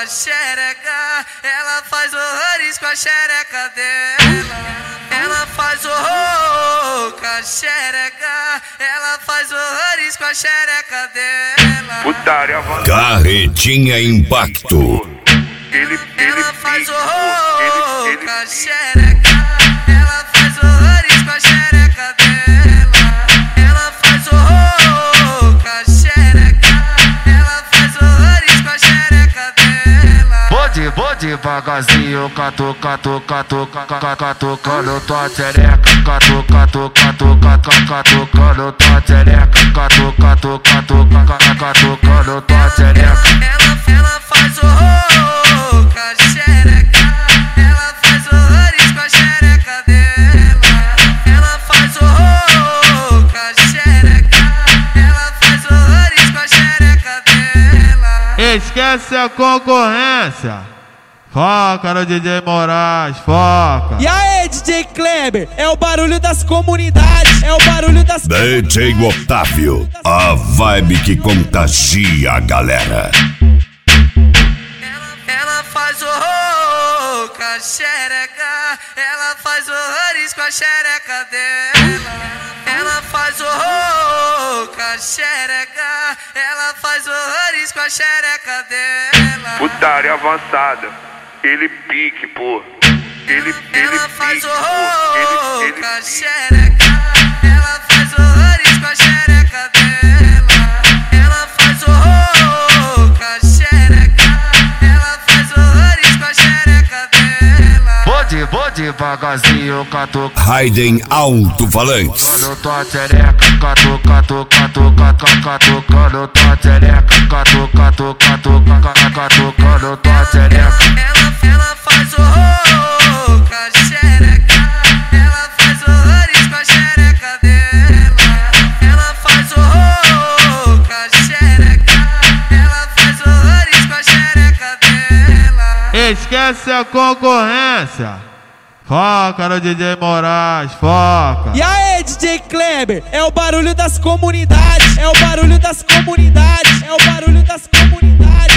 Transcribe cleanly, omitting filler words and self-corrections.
xereca, ela faz horrores com a xereca dela. Ela faz horror com a xereca, ela faz horrores com a xereca dela. Putaria avançada. Carretinha Impacto. Ela faz horror com a xereca, ela faz horrores com a xereca dela. Ela faz horror com a xereca, ela faz horrores com a xereca dela. Vou devagarzinho, catucando tua xereca, catucando tua xereca, catucando tua xereca. Ela faz horror com a xereca, ela faz horrores com a xereca dela. Ela faz horror com a xereca, ela faz horrores com a xereca dela. Esquece a concorrência. Foca no DJ Moraes, foca. E aí, DJ Kleber, é o barulho das comunidades, é o barulho das DJ Otávio, a vibe que contagia a galera. Ela faz horror com a xereca, ela faz horrores com a xereca dela. Ela faz horror com a xereca, ela faz horrores com a xereca dela. Putaria avançada. Ele pique, pô. Ela faz horror com a xereca, ela faz horrores com a xereca dela. Ela faz horror com a xereca, ela faz horrores com a xereca dela. Vou devagarzinho, catucando Raiden Alto-Falantes. tua xereca, catucando tua xereca, catucando tua xereca. Ela faz horror com a xereca, ela faz horrores com a xereca dela. Ela faz horror com a xereca, ela faz horrores com a xereca dela. Esquece a concorrência. Foca no DJ Moraes, foca. E aí, DJ Kleber, é o barulho das comunidades, é o barulho das comunidades, é o barulho das comunidades.